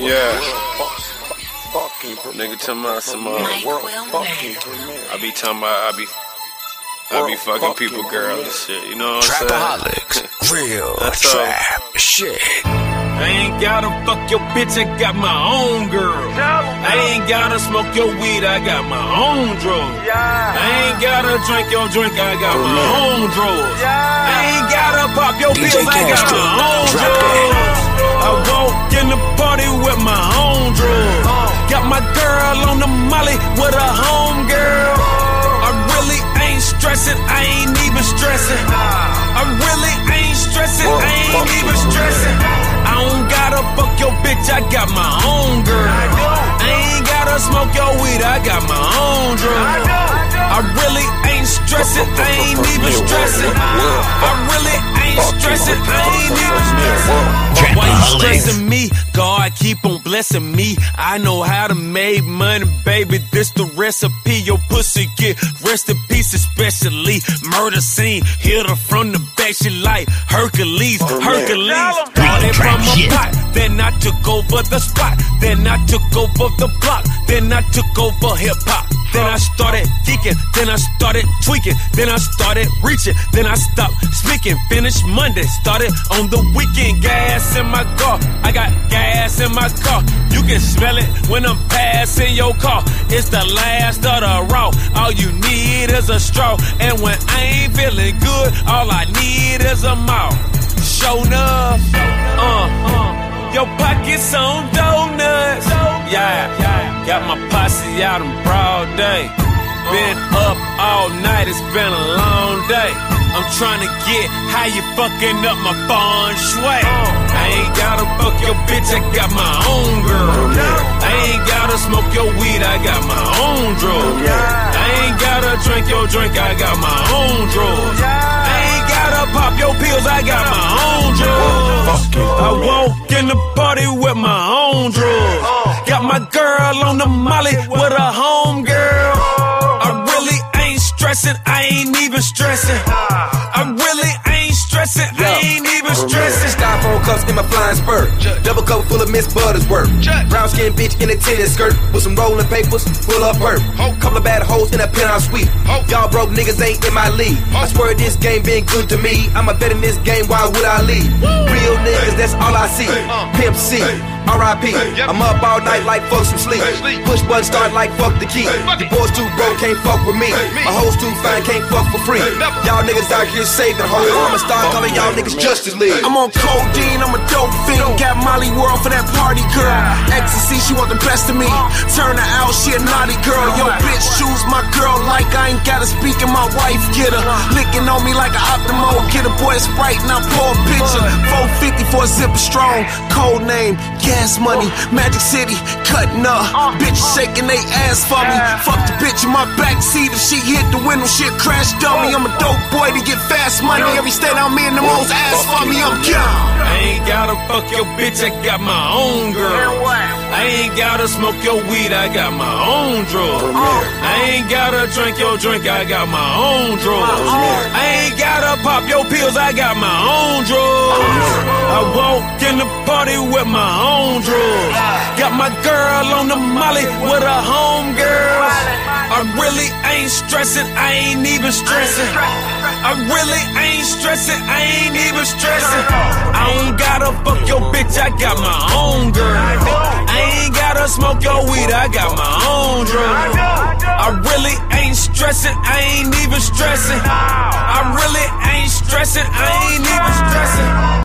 Yeah. Nigga talking about some I be talking about I be fucking people, girl, and shit. You know what I'm saying? Trapaholics, real trap shit. I ain't gotta fuck your bitch, I got my own girl. I ain't gotta smoke your weed, I got my own drugs. I ain't gotta drink your drink, I got my own drugs. I ain't gotta pop your pills, I got my own drugs. I walk in the party with my own drugs. Got my girl on the molly with a home girl. I really ain't stressing, I ain't even stressing. I really ain't stressing, I ain't even stressing. I don't gotta fuck your bitch, I got my own girl. I ain't gotta smoke your weed, I got my own drug. I really ain't stressing, I ain't even stressing. I really ain't stressing, I ain't even stressing. Why you stressing me? God keep on blessing me. I know how to make money, baby, this the recipe. Your pussy get rest in peace, especially murder scene. Hit her from the back, she like Hercules, Hercules. Started from a pot, then I took over the spot. Then I took over the block, then I took over hip hop. Then I started geeking, then I started tweaking, then I started reaching, then I stopped speaking. Finished Monday, started on the weekend. Gas in my car, I got gas in my car. You can smell it when I'm passing your car. It's the last of the raw. All you need is a straw. And when I ain't feeling good, all I need is a mouth. Show enough, your pockets on donuts. Yeah, got my posse out in broad day. Been up all night, it's been a long day. I'm trying to get how you fucking up my feng shui. I ain't gotta fuck your bitch, I got my own girl. I ain't gotta smoke your weed, I got my own drug. I ain't gotta drink your drink, I got my own drugs. I ain't gotta pop your pills, I got my own drugs. I walk in the party with my own drugs. Got my girl on the molly with a home girl. I really ain't stressing, I ain't even stressing. I really ain't stressing, I ain't even stressing. Styrofoam cups in my flying spurt. Double cup full of Miss Buttersworth. Brown skin bitch in a tennis skirt with some rolling papers full of perp. Couple of bad hoes in a penthouse suite. Y'all broke niggas ain't in my league. I swear this game been good to me. I'm a vet in this game, why would I leave? Real niggas, that's all I see. Pimp C, R.I.P. I'm up all night like fuck some sleep. Push button start like fuck the key. The boys too broke, can't fuck with me. My hoes too fine, can't fuck for free. Y'all niggas out here saving hoes. I'ma start calling y'all niggas Justice League. I'm on codeine, I'm a dope fiend. Got Molly World for that party girl. Ecstasy, she want the best of me. Turn her out, she a naughty girl. Yo, bitch, choose my girl like I ain't gotta speak and my wife get her. Licking on me like an Optimo. Get a boy a Sprite and I pour a picture. 450 for a zipper strong. Code name, Gas Money, Magic City, cutting up. Bitch shaking they ass for me. Fuck the bitch in my backseat. If she hit the window, shit crash dummy. I'm a dope boy to get fast money. Every state I'm in, the most ass for me, I'm gone. I ain't gotta fuck your bitch, I got my own girl. I ain't gotta smoke your weed, I got my own drugs. I ain't gotta drink your drink, I got my own drugs. I ain't gotta pop your pills, I got my own drugs. I walk in the party with my own drugs. Got my girl on the molly with a home girl. I really ain't stressing, I ain't even stressing. I really ain't stressing, I ain't even stressing. I don't gotta fuck your bitch, I got my own girl. I ain't gotta smoke your weed, I got my own drug. I really ain't stressing, I ain't even stressing. I really ain't stressing, I ain't even stressing.